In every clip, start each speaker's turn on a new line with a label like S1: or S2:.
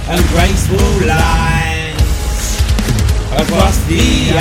S1: and graceful lines across the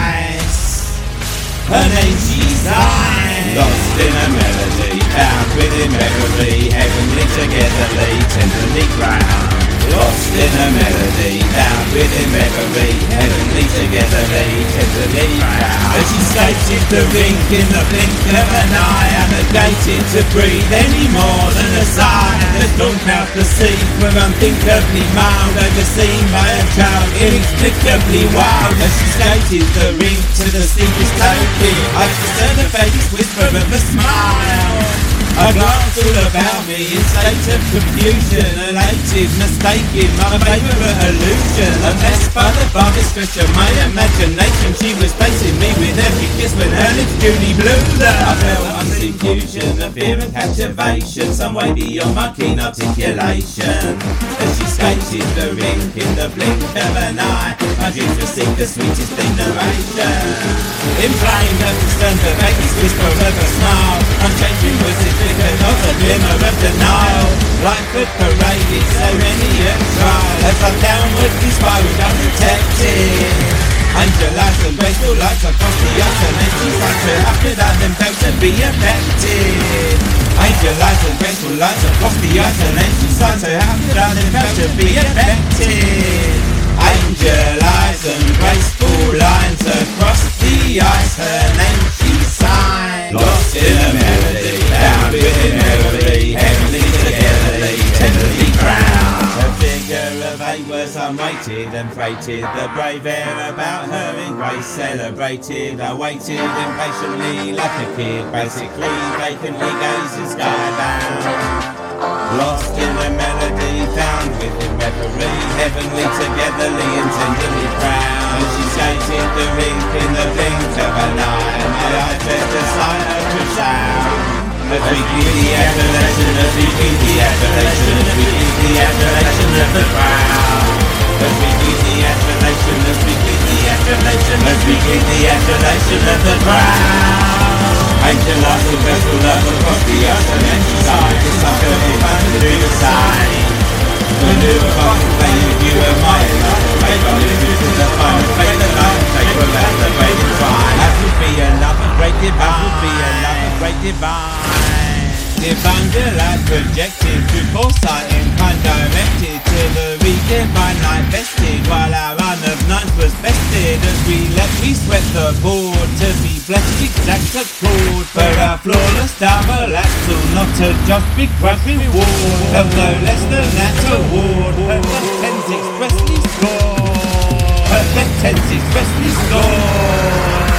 S1: ice. Her name she signed, lost in a melody, found within reverie, heavenly togetherly, tenderly crowned. Lost in a melody, found within reverie, heavenly togetherly, tenderly crowned. As she skated the rink in the blink of an eye, unnegated to breathe any more than a sigh. The storm clouds the sea were unthinkably mild, overseen by a child inexplicably wild. As she skated the rink to the steepest taking, I discerned her face whisper of a smile. I glanced all about me in state of confusion, elated, mistaken my favourite illusion. Obsessed by the farthest stretch of my imagination, she was facing me with every kiss when her lips duly blew there. I felt unseen fusion of fear and captivation, some way beyond my keen articulation. As she skated the rink in the blink of an eye, my dreams received the sweetest narration. Inflamed and concerned, the vaguest whisper of a smile, unchanging was it not a glimmer of denial. Life had paraded so many a trial, as I downwardly spiraled undetected. Angel eyes and graceful lights across the ice, and then she tried to after that and felt to be affected. Angel eyes and graceful lights across the ice, and then she tried to after that and felt to be affected. Angel eyes and graceful lines across the ice, her name she signed. Lost in a melody, found within melody, heavenly togetherly, tenderly crowned. Her figure of 8 was unweighted and freighted, the brave air about her in grace celebrated. I waited impatiently like a kid, basically vacantly gazing skybound. Lost in a melody, found within reverie, heavenly togetherly and tenderly crowned. As she skated the rink in the blink of an eye, my eyes read the sign of a sound. As we give the adulation, as we give the adulation, as we give the adulation of the crowd. As we give the adulation, as we give the adulation, as we give the adulation of the crowd. Angel eyes and vessel love across the earth, and then she sighed. It's like a man to do the same. The new contemplated you of my love, make my living to the final fate of life, take a last and wait in time. That would be a love of great divine, that would be a love of great divine. Divine delight projected through foresight and kind directed to the redivine light vested, while our run of nines was vested. As we left we swept the board to be blessed exact accord for our flawless double axle, not to just big grab reward of no less than that award. Her tense expressly scored, her tense expressly scored.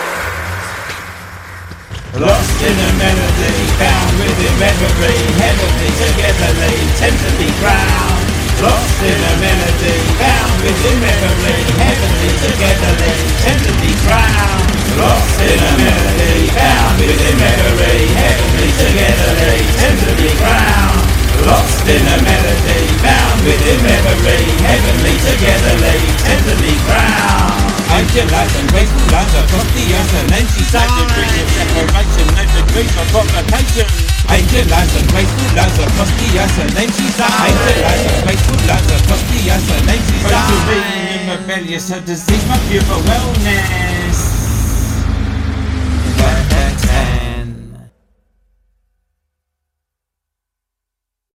S1: Lost in a melody, found within reverie, heavenly togetherly, tenderly crowned. Lost in a melody, found within reverie, heavenly togetherly, tenderly crowned. Lost in a melody, found within reverie, heavenly togetherly, tenderly crowned. Lost in a melody, found within reverie, heavenly togetherly, tenderly crowned. Angel eyes and graceful lines across the earth, and then she sighed to bring in separation, no degree for provocation. Angel eyes and graceful lines across the earth, and then she sighed. Angel eyes and graceful lines across the earth, and then she sighed. Pray to being rebellious, her disease, my cure for wellness.